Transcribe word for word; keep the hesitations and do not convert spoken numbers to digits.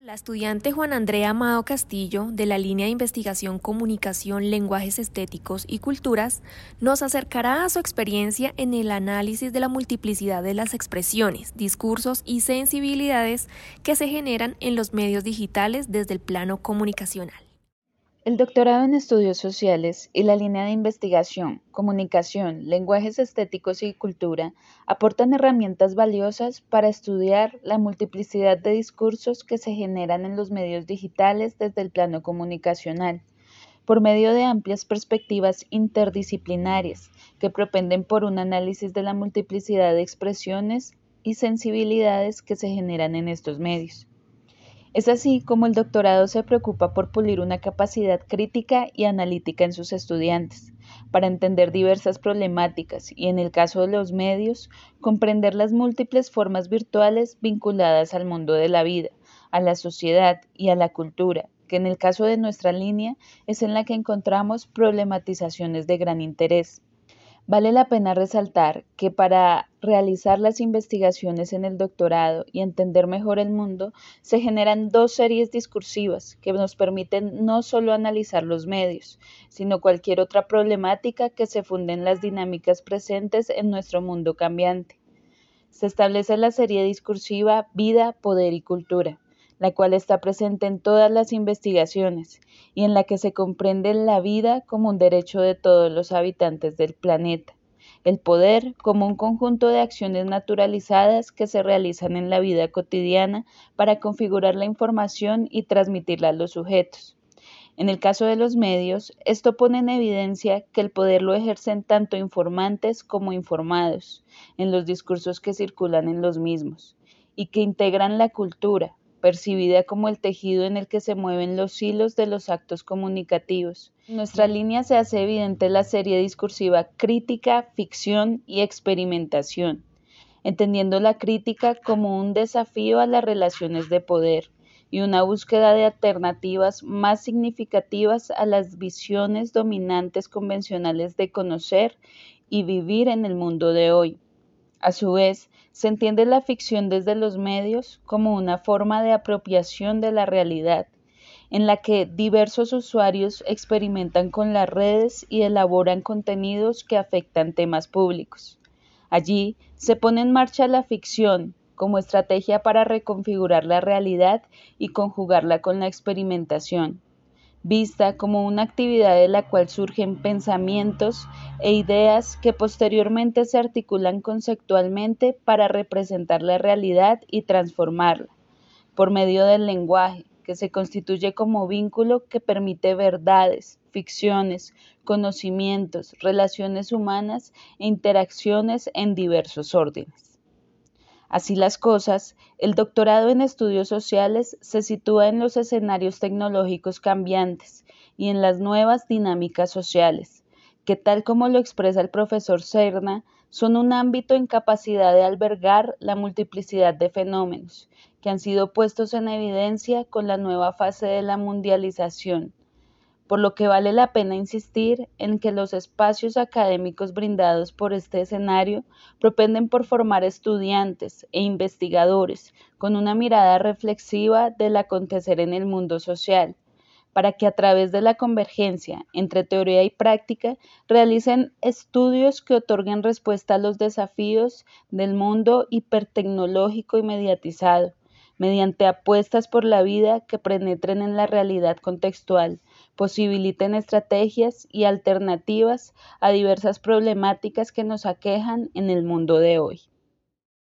La estudiante Juan Andrea Amado Castillo, de la línea de investigación Comunicación, Lenguajes Estéticos y Culturas, nos acercará a su experiencia en el análisis de la multiplicidad de las expresiones, discursos y sensibilidades que se generan en los medios digitales desde el plano comunicacional. El doctorado en Estudios Sociales y la línea de investigación, Comunicación, Lenguajes Estéticos y Cultura aportan herramientas valiosas para estudiar la multiplicidad de discursos que se generan en los medios digitales desde el plano comunicacional, por medio de amplias perspectivas interdisciplinarias que propenden por un análisis de la multiplicidad de expresiones y sensibilidades que se generan en estos medios. Es así como el doctorado se preocupa por pulir una capacidad crítica y analítica en sus estudiantes, para entender diversas problemáticas y, en el caso de los medios, comprender las múltiples formas virtuales vinculadas al mundo de la vida, a la sociedad y a la cultura, que en el caso de nuestra línea es en la que encontramos problematizaciones de gran interés. Vale la pena resaltar que para realizar las investigaciones en el doctorado y entender mejor el mundo, se generan dos series discursivas que nos permiten no solo analizar los medios, sino cualquier otra problemática que se funde en las dinámicas presentes en nuestro mundo cambiante. Se establece la serie discursiva Vida, Poder y Cultura, la cual está presente en todas las investigaciones y en la que se comprende la vida como un derecho de todos los habitantes del planeta, el poder como un conjunto de acciones naturalizadas que se realizan en la vida cotidiana para configurar la información y transmitirla a los sujetos. En el caso de los medios, esto pone en evidencia que el poder lo ejercen tanto informantes como informados, en los discursos que circulan en los mismos, y que integran la cultura, percibida como el tejido en el que se mueven los hilos de los actos comunicativos. En nuestra línea se hace evidente la serie discursiva crítica, ficción y experimentación, entendiendo la crítica como un desafío a las relaciones de poder y una búsqueda de alternativas más significativas a las visiones dominantes convencionales de conocer y vivir en el mundo de hoy. A su vez, se entiende la ficción desde los medios como una forma de apropiación de la realidad, en la que diversos usuarios experimentan con las redes y elaboran contenidos que afectan temas públicos. Allí se pone en marcha la ficción como estrategia para reconfigurar la realidad y conjugarla con la experimentación, vista como una actividad de la cual surgen pensamientos e ideas que posteriormente se articulan conceptualmente para representar la realidad y transformarla, por medio del lenguaje, que se constituye como vínculo que permite verdades, ficciones, conocimientos, relaciones humanas e interacciones en diversos órdenes. Así las cosas, el doctorado en estudios sociales se sitúa en los escenarios tecnológicos cambiantes y en las nuevas dinámicas sociales, que tal como lo expresa el profesor Serna, son un ámbito en capacidad de albergar la multiplicidad de fenómenos que han sido puestos en evidencia con la nueva fase de la mundialización, por lo que vale la pena insistir en que los espacios académicos brindados por este escenario propenden por formar estudiantes e investigadores con una mirada reflexiva del acontecer en el mundo social, para que a través de la convergencia entre teoría y práctica realicen estudios que otorguen respuesta a los desafíos del mundo hipertecnológico y mediatizado, mediante apuestas por la vida que penetren en la realidad contextual, posibiliten estrategias y alternativas a diversas problemáticas que nos aquejan en el mundo de hoy.